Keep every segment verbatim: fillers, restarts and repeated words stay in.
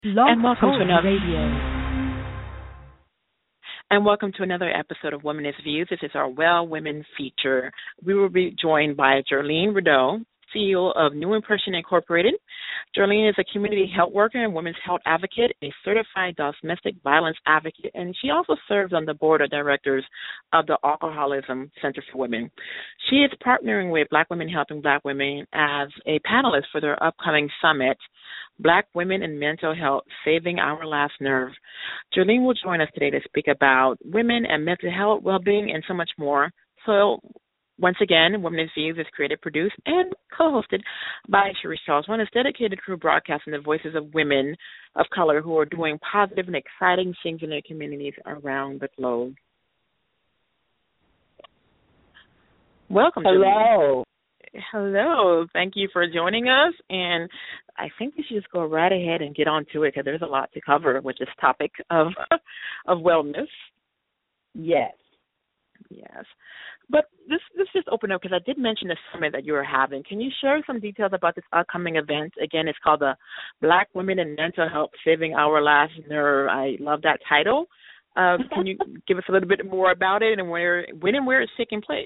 Blog And welcome to Talk another Radio. and welcome to another episode of Women is Views. This is our Well Women feature. We will be joined by Jerlene Rideau, C E O of New Impression Incorporated. Jerlene is a community health worker and women's health advocate, a certified domestic violence advocate, and she also serves on the board of directors of the Alcoholism Center for Women. She is partnering with Black Women Helping Black Women as a panelist for their upcoming summit, Black Women in Mental Health, Saving Our Last Nerve. Jerlene will join us today to speak about women and mental health, well-being, and so much more. So, once again, Women in Views is created, produced, and co-hosted by Sharice Charles. One is dedicated to broadcasting the voices of women of color who are doing positive and exciting things in their communities around the globe. Welcome, Hello. Jerlene. Hello. Thank you for joining us. And I think we should just go right ahead and get on to it because there's a lot to cover with this topic of of wellness. Yes. Yes. But this this just open up because I did mention the summit that you were having. Can you share some details about this upcoming event? Again, it's called the Black Women in Mental Health, Saving Our Last Nerve. I love that title. Uh, can you give us a little bit more about it and where, when and where it's taking place?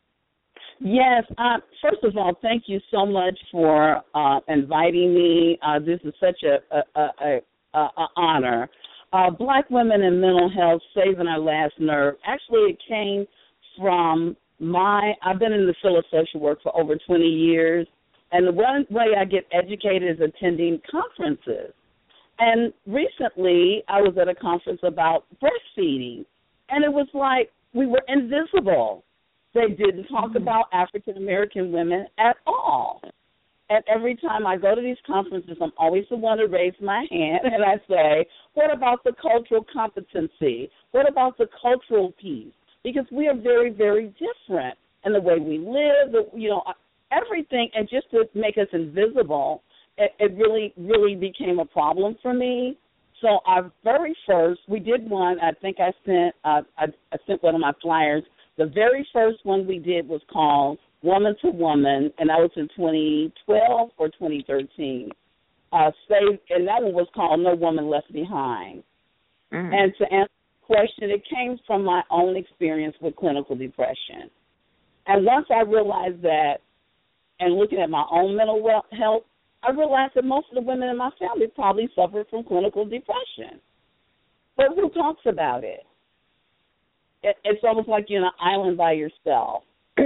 Yes. Uh, first of all, thank you so much for uh, inviting me. Uh, this is such a, a, a, a, a honor. Uh, Black Women in Mental Health, Saving Our Last Nerve. Actually, it came from my, I've been in the field of social work for over twenty years, and the one way I get educated is attending conferences. And recently, I was at a conference about breastfeeding, and it was like we were invisible. They didn't talk about African American women at all. And every time I go to these conferences, I'm always the one to raise my hand, and I say, what about the cultural competency? What about the cultural piece? Because we are very, very different in the way we live, the, you know, everything. And just to make us invisible, it, it really, really became a problem for me. So our very first, we did one, I think I sent, uh, I, I sent one of my flyers. The very first one we did was called Woman to Woman, and that was in twenty twelve or twenty thirteen. Uh, save, and that one was called No Woman Left Behind. Mm. And to answer the question, it came from my own experience with clinical depression. And once I realized that, and looking at my own mental health, I realized that most of the women in my family probably suffered from clinical depression. But who talks about it? it it's almost like you're on an island by yourself.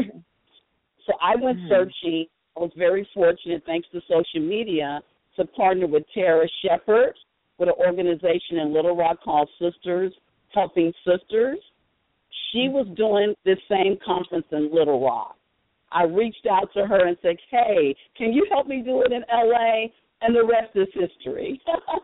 So I went mm. searching. I was very fortunate, thanks to social media, to partner with Tara Shepard with an organization in Little Rock called Sisters Helping Sisters. She was doing this same conference in Little Rock. I reached out to her and said, hey, can you help me do it in L A? And the rest is history.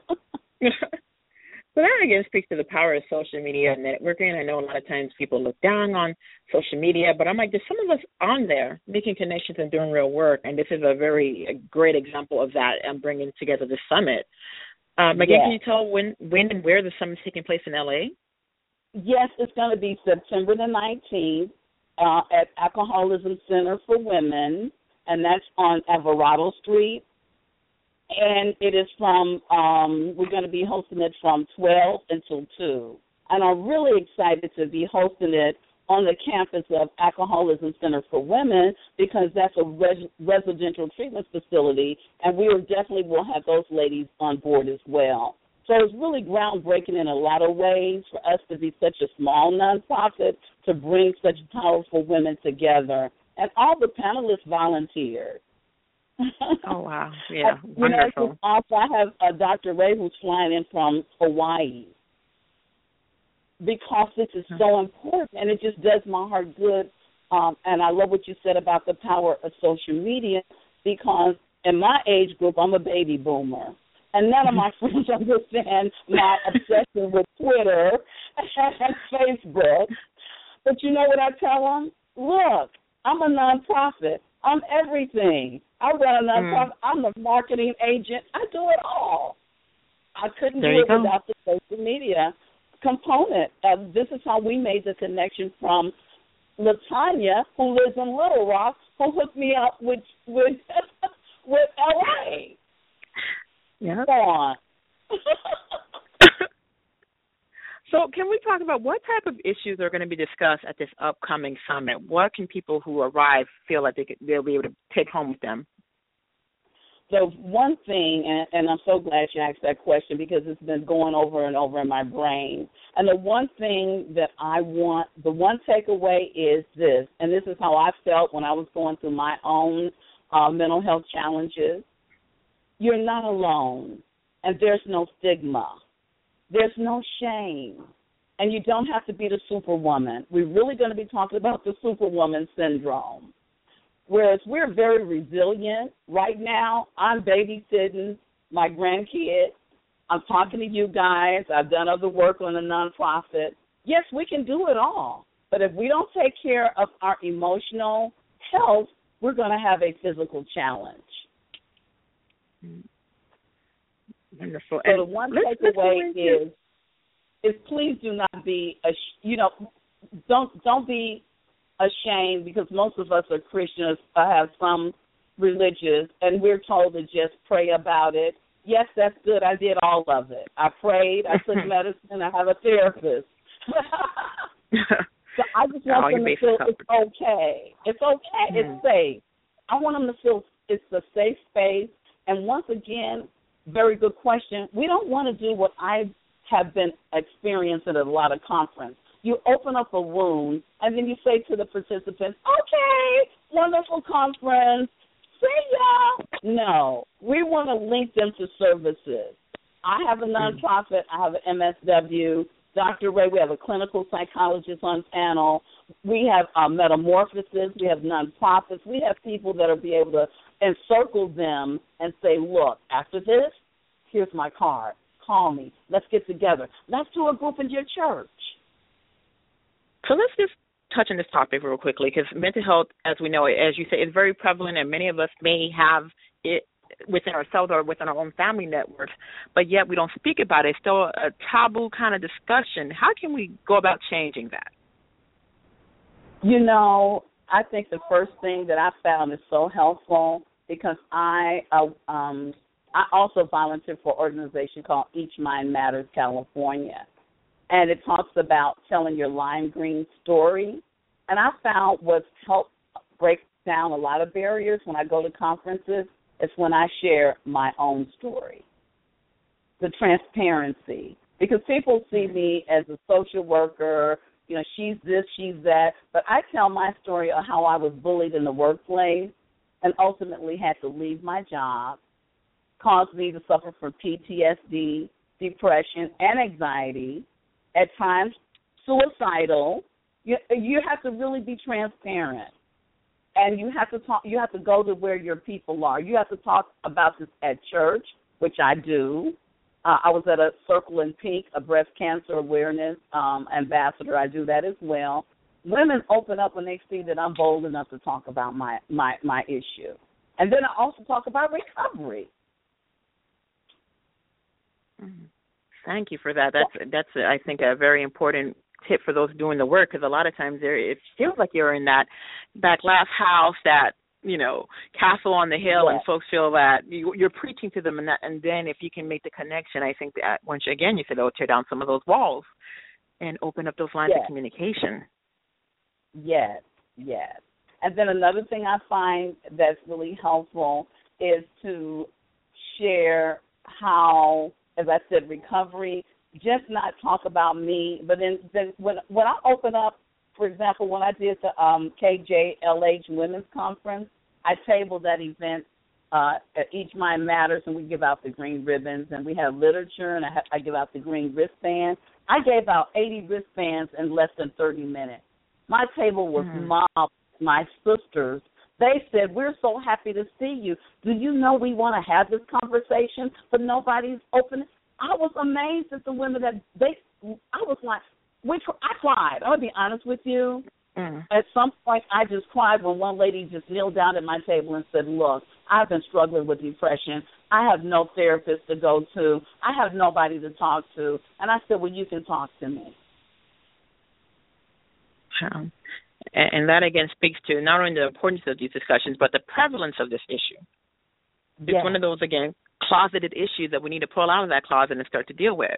So that, again, speaks to the power of social media and networking. I know a lot of times people look down on social media, but I'm like, there's some of us on there making connections and doing real work, and this is a very a great example of that and bringing together the summit. Um, again, yes. Can you tell when, when and where the summit is taking place in L A? Yes, it's going to be September the nineteenth uh, at Alcoholism Center for Women, and that's on Alvarado Street. And it is from, um, we're going to be hosting it from twelve until two. And I'm really excited to be hosting it on the campus of Alcoholism Center for Women because that's a res- residential treatment facility, and we will definitely will have those ladies on board as well. So it's really groundbreaking in a lot of ways for us to be such a small nonprofit to bring such powerful women together. And all the panelists volunteered. Oh, wow. Yeah, you wonderful. Know, also, I have uh, Doctor Ray who's flying in from Hawaii because this is so important, and it just does my heart good. Um, and I love what you said about the power of social media because in my age group, I'm a baby boomer. And none of my friends understand my obsession with Twitter and Facebook. But you know what I tell them? Look, I'm a nonprofit. I'm everything. I run a nonprofit. Mm. I'm a marketing agent. I do it all. I couldn't there do it go. without the social media component. Uh, this is how we made the connection from LaTanya, who lives in Little Rock, who hooked me up with with with L A. Yeah. Go on. So can we talk about what type of issues are going to be discussed at this upcoming summit? What can people who arrive feel like they could, they'll be able to take home with them? So one thing, and, and I'm so glad you asked that question because it's been going over and over in my brain. And the one thing that I want, the one takeaway is this, and this is how I felt when I was going through my own uh, mental health challenges. You're not alone, and there's no stigma. There's no shame, and you don't have to be the superwoman. We're really going to be talking about the superwoman syndrome. Whereas we're very resilient. Right now, I'm babysitting my grandkids. I'm talking to you guys. I've done other work on a nonprofit. Yes, we can do it all. But if we don't take care of our emotional health, we're going to have a physical challenge. Wonderful. So and the one takeaway is, is please do not be, a, you know, don't don't be ashamed because most of us are Christians, uh, have some religious, and we're told to just pray about it. Yes, that's good. I did all of it. I prayed. I took medicine. I have a therapist. So I just want them to feel it's okay. It's okay. Mm. It's safe. I want them to feel it's a safe space. And once again, very good question. We don't want to do what I have been experiencing at a lot of conferences. You open up a room, and then you say to the participants, okay, wonderful conference, see ya. No, we want to link them to services. I have a nonprofit. I have an M S W. Doctor Ray, we have a clinical psychologist on panel. We have uh, metamorphosis. We have nonprofits. We have people that will be able to encircle them and say, look, after this, here's my card. Call me. Let's get together. Let's do a group in your church. So let's just touch on this topic real quickly because mental health, as we know, as you say, is very prevalent, and many of us may have it within ourselves or within our own family networks, but yet we don't speak about it. It's still a taboo kind of discussion. How can we go about changing that? You know, I think the first thing that I found is so helpful because I uh, um, I also volunteer for an organization called Each Mind Matters California. And it talks about telling your lime green story. And I found what's helped break down a lot of barriers when I go to conferences is when I share my own story, the transparency. Because people see me as a social worker, you know, she's this, she's that. But I tell my story of how I was bullied in the workplace and ultimately had to leave my job, caused me to suffer from P T S D, depression, and anxiety, at times suicidal. You, you have to really be transparent, and you have to talk. You have to go to where your people are. You have to talk about this at church, which I do. Uh, I was at a Circle in Pink, a breast cancer awareness um, ambassador. I do that as well. Women open up when they see that I'm bold enough to talk about my my, my issue, and then I also talk about recovery. Mm-hmm. Thank you for that. That's, that's I think, a very important tip for those doing the work because a lot of times there it feels like you're in that, that glass house, that, you know, castle on the hill, yes. And folks feel that you, you're preaching to them. And, that, and then if you can make the connection, I think that once again you said, oh, tear down some of those walls and open up those lines yes. of communication. Yes, yes. And then another thing I find that's really helpful is to share how, as I said, recovery, just not talk about me, but then, then when when I open up, for example, when I did the um, K J L H Women's Conference, I tabled that event uh, at Each Mind Matters, and we give out the green ribbons, and we have literature, and I, ha- I give out the green wristbands. I gave out eighty wristbands in less than thirty minutes. My table was mm-hmm. mobbed, my sisters. They said, we're so happy to see you. Do you know we want to have this conversation, but nobody's open? I was amazed at the women that they, I was like, which I cried. I'll be honest with you. Mm. At some point, I just cried when one lady just kneeled down at my table and said, look, I've been struggling with depression. I have no therapist to go to. I have nobody to talk to. And I said, well, you can talk to me. Um. And that, again, speaks to not only the importance of these discussions, but the prevalence of this issue. It's yes. one of those, again, closeted issues that we need to pull out of that closet and start to deal with.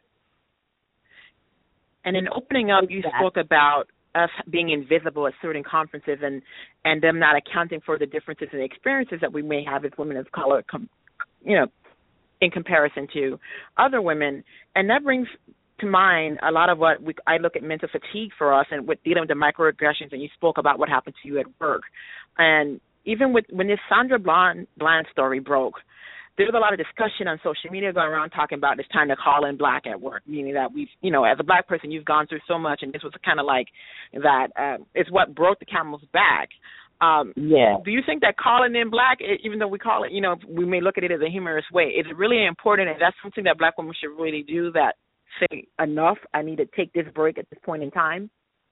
And in opening up, you spoke about us being invisible at certain conferences and, and them not accounting for the differences in experiences that we may have as women of color, com, you know, in comparison to other women. And that brings to mind a lot of what we, I look at mental fatigue for us and with dealing with the microaggressions, and you spoke about what happened to you at work. And even with when this Sandra Bland, Bland story broke, there was a lot of discussion on social media going around talking about it's time to call in black at work, meaning that we've, you know, as a black person, you've gone through so much, and this was kind of like that uh, it's what broke the camel's back. Um, yeah. Do you think that calling in black, even though we call it, you know, we may look at it as a humorous way, is it really important, and that's something that black women should really do, that say, enough, I need to take this break at this point in time?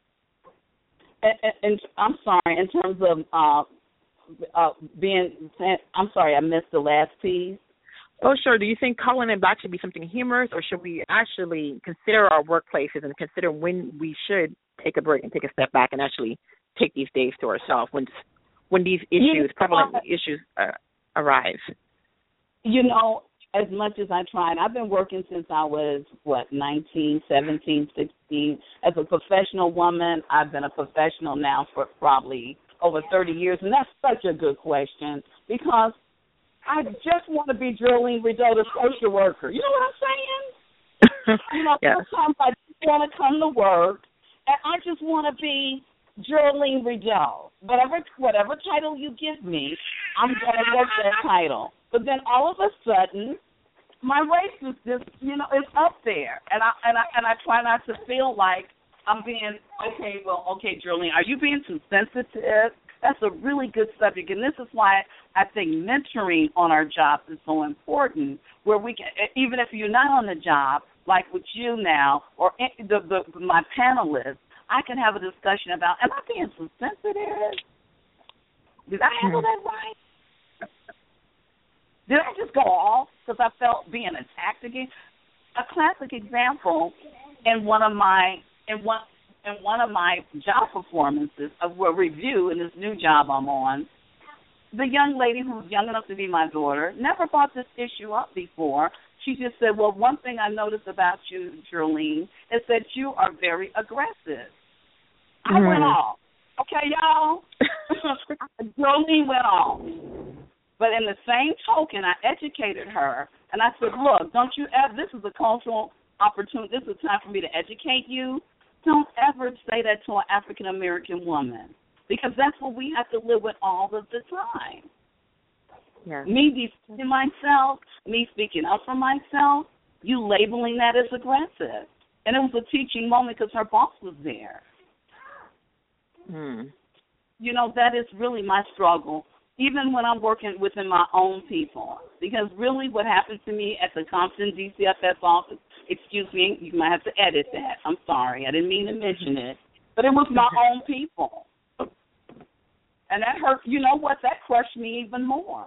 And, and, and I'm sorry, in terms of uh, uh, being, I'm sorry, I missed the last piece. Oh, sure. Do you think calling in black should be something humorous, or should we actually consider our workplaces and consider when we should take a break and take a step back and actually take these days to ourselves when when these issues, prevalent issues uh, arise? You know, as much as I tried, I've been working since I was, what, nineteen, seventeen, sixteen. As a professional woman, I've been a professional now for probably over thirty years, and that's such a good question because I just want to be Jolene Rideau, the social worker. You know what I'm saying? You know, yes. Sometimes I just want to come to work, and I just want to be Jolene Rideau. Whatever, whatever title you give me, I'm going to work that title. But then all of a sudden, my race is just, you know, it's up there, and I and I and I try not to feel like I'm being okay. Well, okay, Jolene, are you being too sensitive? That's a really good subject, and this is why I think mentoring on our jobs is so important, where we can, even if you're not on the job, like with you now, or the, the my panelists, I can have a discussion about, am I being too sensitive? Did I handle that right? Did I just go off because I felt being attacked again? A classic example in one of my in one in one of my job performances of a review in this new job I'm on, the young lady who was young enough to be my daughter never brought this issue up before. She just said, well, one thing I noticed about you, Jolene, is that you are very aggressive. I mm. went off. Okay, y'all? Jolene went off. But in the same token, I educated her, and I said, look, don't you ever, this is a cultural opportunity, this is a time for me to educate you. Don't ever say that to an African-American woman, because that's what we have to live with all of the time. Yeah. Me defending myself, me speaking up for myself, you labeling that as aggressive. And it was a teaching moment because her boss was there. Hmm. You know, that is really my struggle, even when I'm working within my own people. Because really what happened to me at the Compton D C F S office, excuse me, you might have to edit that. I'm sorry. I didn't mean to mention it. But it was my own people. And that hurt. You know what? That crushed me even more.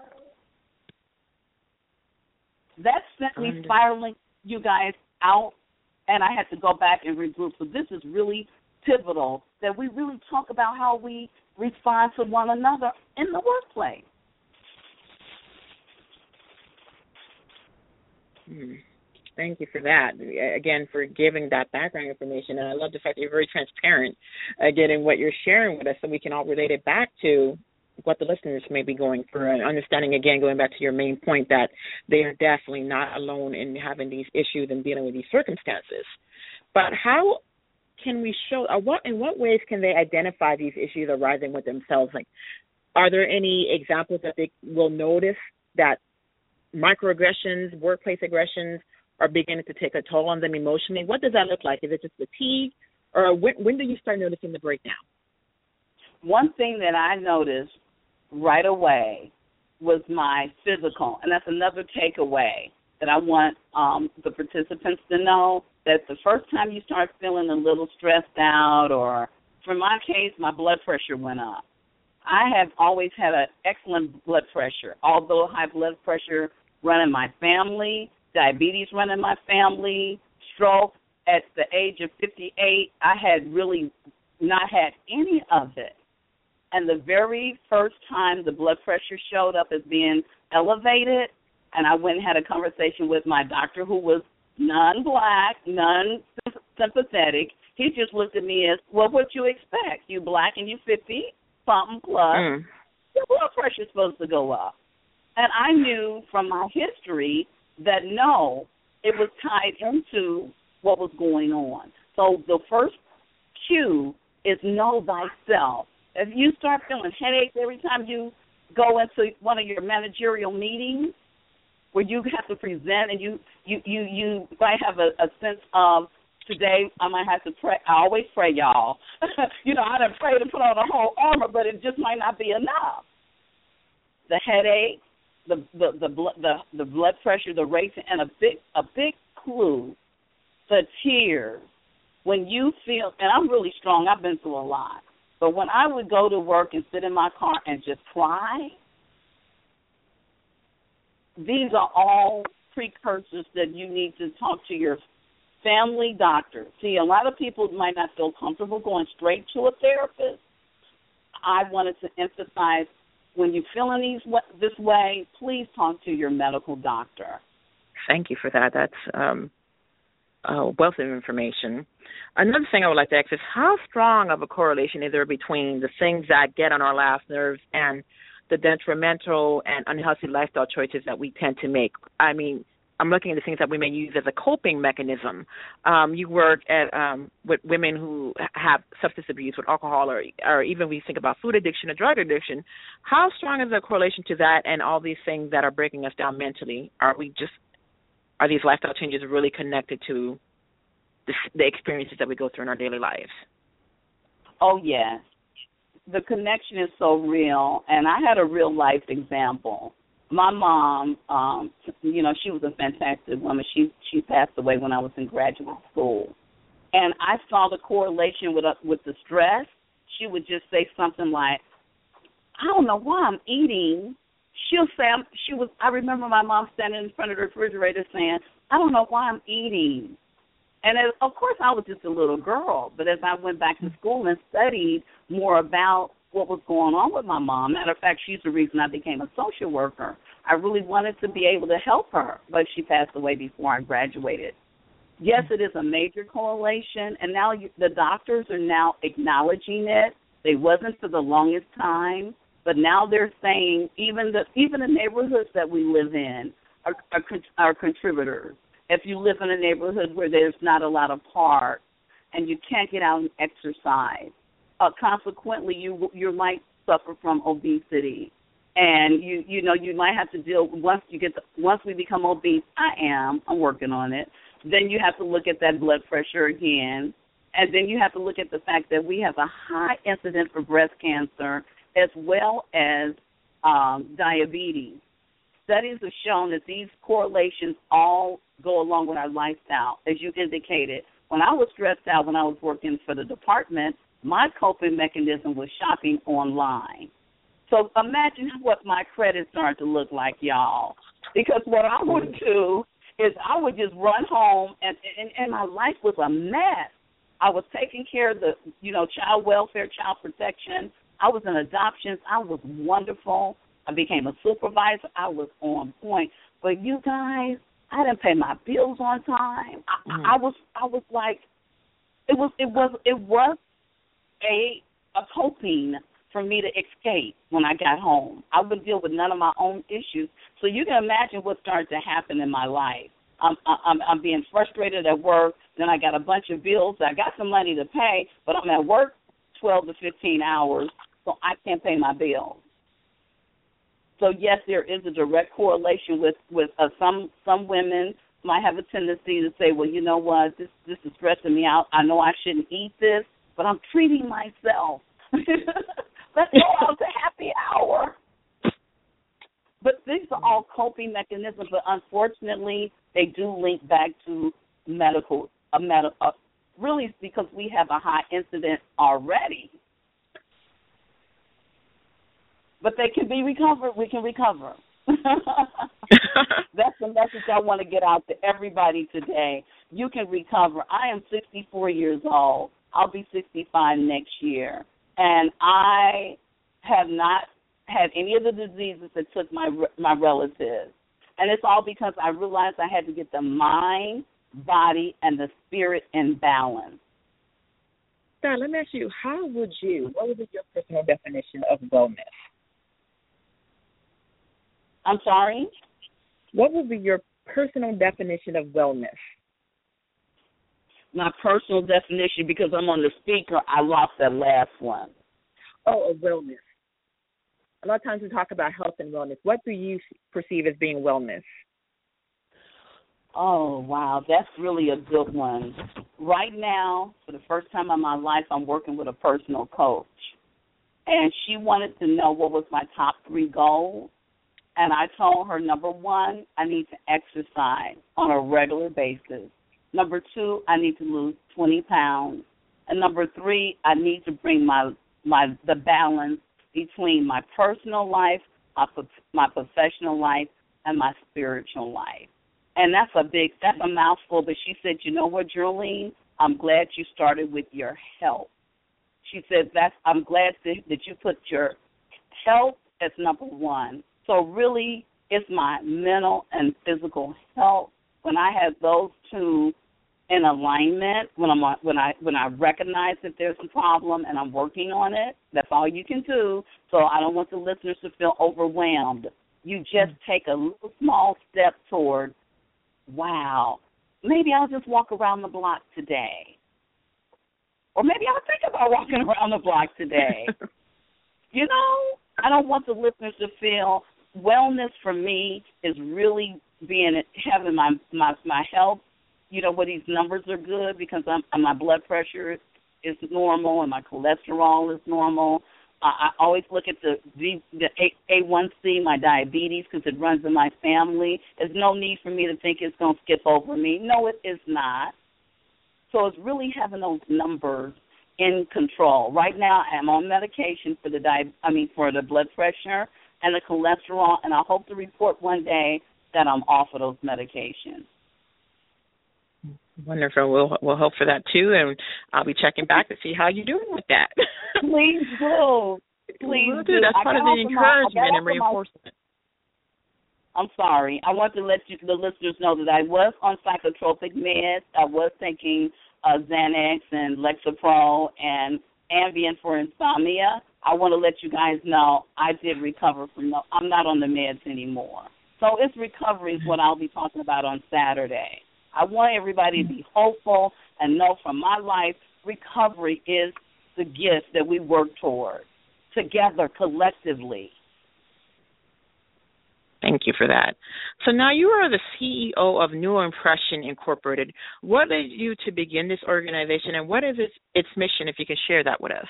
That sent me spiraling, you guys, out, and I had to go back and regroup. So this is really pivotal, that we really talk about how we respond to one another in the workplace. Hmm. Thank you for that. Again, for giving that background information. And I love the fact that you're very transparent, again, in what you're sharing with us, so we can all relate it back to what the listeners may be going through, and understanding, again, going back to your main point, that they are definitely not alone in having these issues and dealing with these circumstances. But how can we show, or what, in what ways can they identify these issues arising with themselves? Like, are there any examples that they will notice that microaggressions, workplace aggressions are beginning to take a toll on them emotionally? What does that look like? Is it just fatigue, or when, when do you start noticing the breakdown? One thing that I noticed right away was my physical, and that's another takeaway that I want um, the participants to know, that the first time you start feeling a little stressed out, or for my case, my blood pressure went up. I have always had an excellent blood pressure, although high blood pressure run in my family, diabetes run in my family, stroke. At the age of fifty-eight, I had really not had any of it. And the very first time the blood pressure showed up as being elevated, and I went and had a conversation with my doctor, who was non-black, non-sympathetic. He just looked at me as, well, what you expect? You black and you fifty-something plus. Mm. Your blood pressure's supposed to go up. And I knew from my history that, no, it was tied into what was going on. So the first cue is know thyself. If you start feeling headaches every time you go into one of your managerial meetings where you have to present and you, you, you, you might have a, a sense of, today I might have to pray. I always pray, y'all. you know, I done pray to put on a whole armor, but it just might not be enough. The headache, the the the blood the, the blood pressure, the racing, and a big a big clue, the tears. When you feel, and I'm really strong, I've been through a lot, but when I would go to work and sit in my car and just cry, these are all precursors that you need to talk to your family doctor. See, a lot of people might not feel comfortable going straight to a therapist. I wanted to emphasize, when you're feeling these this way, please talk to your medical doctor. Thank you for that. That's um, a wealth of information. Another thing I would like to ask is, how strong of a correlation is there between the things that get on our last nerves and the detrimental and unhealthy lifestyle choices that we tend to make? I mean, I'm looking at the things that we may use as a coping mechanism. Um, you work at um, with women who have substance abuse, with alcohol, or, or even we think about food addiction or drug addiction. How strong is the correlation to that and all these things that are breaking us down mentally? Are we just are these lifestyle changes really connected to the, the experiences that we go through in our daily lives? Oh, yes. The connection is so real, and I had a real life example. My mom, um, you know, she was a fantastic woman. She she passed away when I was in graduate school. And I saw the correlation with uh, with the stress. She would just say something like, I don't know why I'm eating. She'll say, I'm, she was. I remember my mom standing in front of the refrigerator saying, I don't know why I'm eating. And as, of course, I was just a little girl. But as I went back to school and studied more about what was going on with my mom. Matter of fact, she's the reason I became a social worker. I really wanted to be able to help her, but she passed away before I graduated. Yes, it is a major correlation, and now you, the doctors are now acknowledging it. They wasn't for the longest time, but now they're saying even the even the neighborhoods that we live in are, are, are contributors. If you live in a neighborhood where there's not a lot of parks and you can't get out and exercise, Uh, consequently, you you might suffer from obesity, and you you know you might have to deal once you get the, once we become obese. I am. I'm working on it. Then you have to look at that blood pressure again, and then you have to look at the fact that we have a high incidence for breast cancer as well as um, diabetes. Studies have shown that these correlations all go along with our lifestyle, as you indicated. When I was stressed out, when I was working for the department, my coping mechanism was shopping online. So imagine what my credit started to look like, y'all. Because what I would do is I would just run home, and, and, and my life was a mess. I was taking care of the, you know, child welfare, child protection. I was in adoptions. I was wonderful. I became a supervisor. I was on point. But you guys, I didn't pay my bills on time. I, mm. I was, I was like, it was, it was, it was. A, a coping for me to escape when I got home. I wouldn't deal with none of my own issues. So you can imagine what started to happen in my life. I'm, I'm, I'm being frustrated at work. Then I got a bunch of bills. I got some money to pay, but I'm at work twelve to fifteen hours, so I can't pay my bills. So, yes, there is a direct correlation with, with uh, some some women might have a tendency to say, well, you know what, this, this is stressing me out. I know I shouldn't eat this, but I'm treating myself. Let's go out to happy hour. But these are all coping mechanisms, but unfortunately, they do link back to medical, a med- uh, really because we have a high incidence already. But they can be recovered. We can recover. That's the message I want to get out to everybody today. You can recover. I am sixty-four years old. I'll be sixty-five next year. And I have not had any of the diseases that took my my relatives. And it's all because I realized I had to get the mind, body, and the spirit in balance. Now, let me ask you, how would you, what would be your personal definition of wellness? I'm sorry? What would be your personal definition of wellness? My personal definition, because I'm on the speaker, I lost that last one. Oh, of wellness. A lot of times we talk about health and wellness. What do you perceive as being wellness? Oh, wow, that's really a good one. Right now, for the first time in my life, I'm working with a personal coach. And she wanted to know what was my top three goals. And I told her, number one, I need to exercise on a regular basis. Number two, I need to lose twenty pounds. And number three, I need to bring my my the balance between my personal life, my, my professional life, and my spiritual life. And that's a big, that's a mouthful, but she said, you know what, Jerlene, I'm glad you started with your health. She said, that's, I'm glad that, that you put your health as number one. So really, it's my mental and physical health. When I have those two in alignment, when I'm when I when I recognize that there's a problem and I'm working on it, that's all you can do. So I don't want the listeners to feel overwhelmed. You just take a little small step toward, wow, maybe I'll just walk around the block today. Or maybe I'll think about walking around the block today. You know, I don't want the listeners to feel wellness for me is really being having my my, my health, you know, where these numbers are good because I'm, my blood pressure is normal and my cholesterol is normal. Uh, I always look at the, the A one C, my diabetes, because it runs in my family. There's no need for me to think it's going to skip over me. No, it is not. So it's really having those numbers in control. Right now, I'm on medication for the di- I mean for the blood pressure and the cholesterol, and I hope to report one day that I'm off of those medications. Wonderful. We'll we'll hope for that too, and I'll be checking back to see how you're doing with that. Please do. Please we'll do. do. That's part of the encouragement my, and reinforcement. My, I'm sorry. I want to let you, the listeners know that I was on psychotropic meds. I was taking uh, Xanax and Lexapro and Ambien for insomnia. I want to let you guys know I did recover from those. I'm not on the meds anymore. So it's recovery is what I'll be talking about on Saturday. I want everybody to be hopeful and know from my life, recovery is the gift that we work toward together, collectively. Thank you for that. So now you are the C E O of New Impression Incorporated. What led you to begin this organization, and what is its, its mission, if you can share that with us?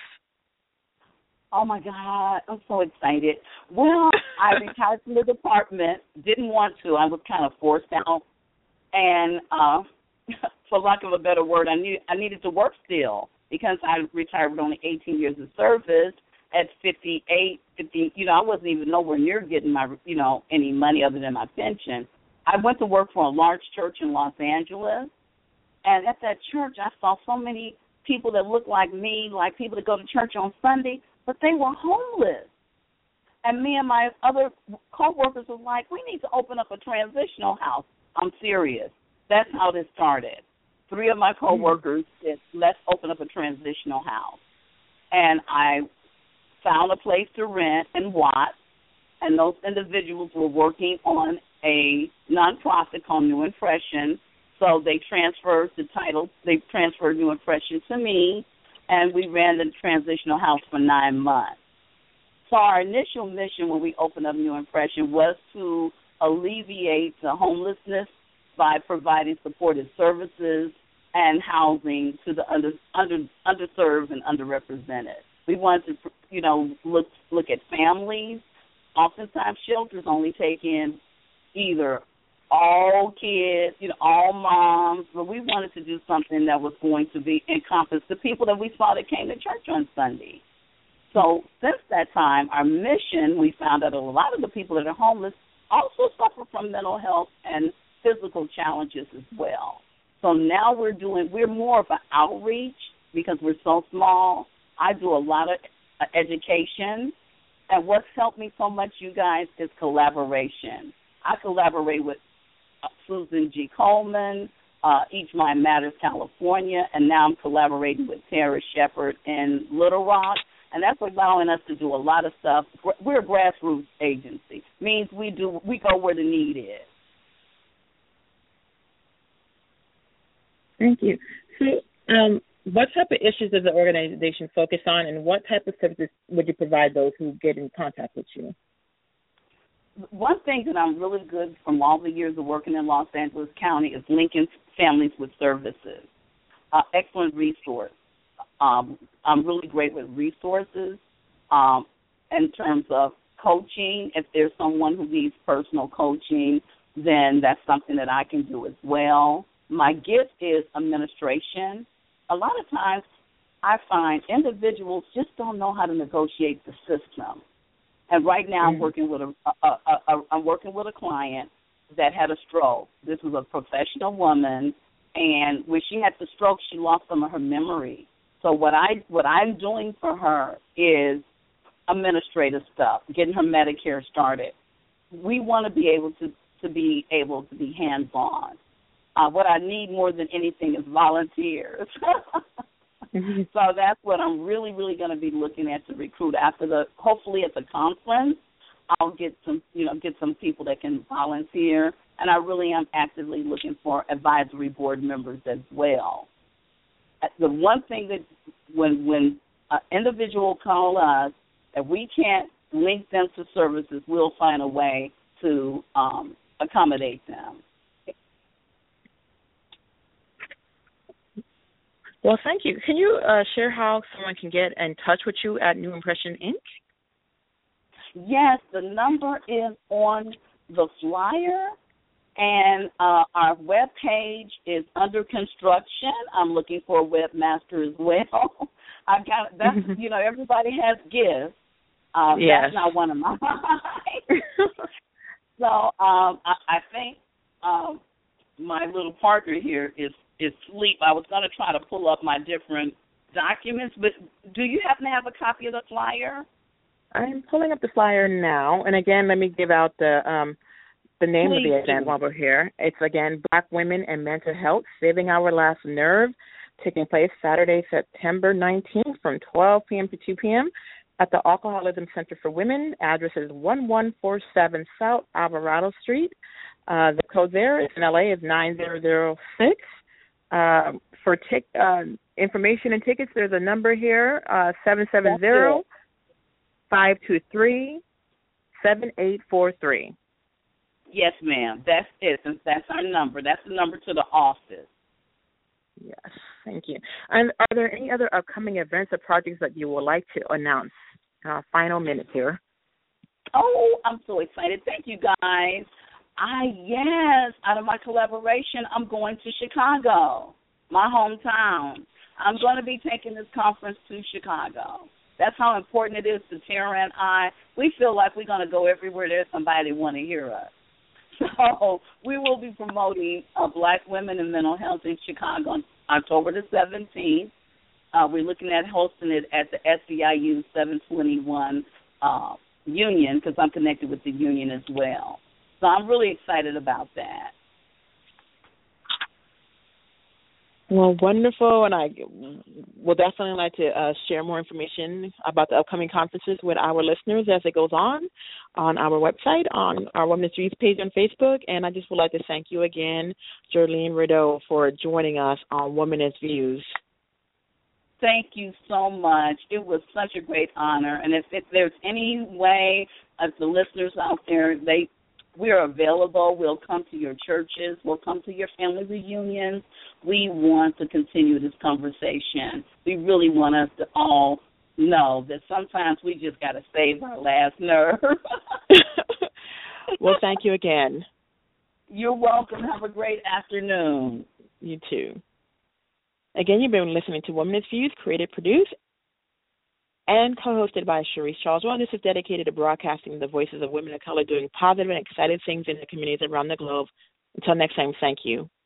Oh, my God, I'm so excited. Well, I retired from the department, didn't want to. I was kind of forced out. And uh, for lack of a better word, I, need, I needed to work still because I retired with only eighteen years of service. At fifty-eight, fifty, you know, I wasn't even nowhere near getting my, you know, any money other than my pension. I went to work for a large church in Los Angeles, and at that church I saw so many people that looked like me, like people that go to church on Sunday, but they were homeless. And me and my other co-workers were like, we need to open up a transitional house. I'm serious. That's how this started. Three of my co-workers said, let's open up a transitional house. And I found a place to rent in Watts, and those individuals were working on a nonprofit called New Impression. So they transferred the title, they transferred New Impression to me, and we ran the transitional house for nine months. So our initial mission when we opened up New Impression was to alleviate the homelessness by providing supportive services and housing to the under, under, underserved and underrepresented. We wanted to, you know, look look at families. Oftentimes shelters only take in either all kids, you know, all moms, but we wanted to do something that was going to be encompass the people that we saw that came to church on Sunday. So since that time, our mission, we found out a lot of the people that are homeless also suffer from mental health and physical challenges as well. So now we're doing, we're more of an outreach because we're so small. I do a lot of education, and what's helped me so much, you guys, is collaboration. I collaborate with uh, Susan G. Coleman, uh, Each Mind Matters, California, and now I'm collaborating with Tara Shepard in Little Rock, and that's allowing us to do a lot of stuff. We're a grassroots agency. Means we do we go where the need is. Thank you. So, um, what type of issues does the organization focus on, and what type of services would you provide those who get in contact with you? One thing that I'm really good from all the years of working in Los Angeles County is linking families with services. Uh, excellent resource. Um, I'm really great with resources um, in terms of coaching. If there's someone who needs personal coaching, then that's something that I can do as well. My gift is administration. A lot of times I find individuals just don't know how to negotiate the system. And right now I'm working with a, a, a, a I'm working with a client that had a stroke. This was a professional woman, and when she had the stroke, she lost some of her memory. So what I what I'm doing for her is administrative stuff, getting her Medicare started. We want to be able to to be able to be hands on. Uh, what I need more than anything is volunteers. Mm-hmm. So that's what I'm really, really going to be looking at to recruit after the. Hopefully, at the conference, I'll get some, you know, get some people that can volunteer, and I really am actively looking for advisory board members as well. The one thing that when when an individual call us, if we can't link them to services, we'll find a way to um, accommodate them. Well, thank you. Can you uh, share how someone can get in touch with you at New Impression Incorporated? Yes, the number is on the flyer, and uh, our web page is under construction. I'm looking for a webmaster as well. I've got that's you know everybody has gifts. Um, yes. That's not one of mine. So um, I, I think um, my little partner here is. is sleep. I was going to try to pull up my different documents, but do you happen to have a copy of the flyer? I'm pulling up the flyer now, and again, let me give out the um, the name Please of the event do. while we're here. It's, again, Black Women and Mental Health, Saving Our Last Nerve, taking place Saturday, September nineteenth from twelve p.m. to two p.m. at the Alcoholism Center for Women. Address is one one four seven South Alvarado Street. Uh, the code there is in L A is nine zero zero six. Uh, for tic- uh, information and tickets, there's a number here, uh, seven seven zero, five two three, seven eight four three. Yes, ma'am. That's it. That's our number. That's the number to the office. Yes, thank you. And are there any other upcoming events or projects that you would like to announce? Uh, final minutes here. Oh, I'm so excited. Thank you, guys. I, yes, out of my collaboration, I'm going to Chicago, my hometown. I'm going to be taking this conference to Chicago. That's how important it is to Tara and I. We feel like we're going to go everywhere there's somebody who want to hear us. So we will be promoting uh, Black Women and Mental Health in Chicago on October the seventeenth. Uh, we're looking at hosting it at the S E I U seven twenty-one uh, Union, because I'm connected with the union as well. So I'm really excited about that. Well, wonderful, and I will definitely like to uh, share more information about the upcoming conferences with our listeners as it goes on on our website, on our Women's Views page on Facebook, and I just would like to thank you again, Jerlene Rideau, for joining us on Women's Views. Thank you so much. It was such a great honor, and if, if there's any way of the listeners out there, they we're available. We'll come to your churches. We'll come to your family reunions. We want to continue this conversation. We really want us to all know that sometimes we just got to save our last nerve. Well, thank you again. You're welcome. Have a great afternoon. You too. Again, you've been listening to Women's Views, created, produced, and co-hosted by Sharice Charles-Well. This is dedicated to broadcasting the voices of women of color doing positive and exciting things in the communities around the globe. Until next time, thank you.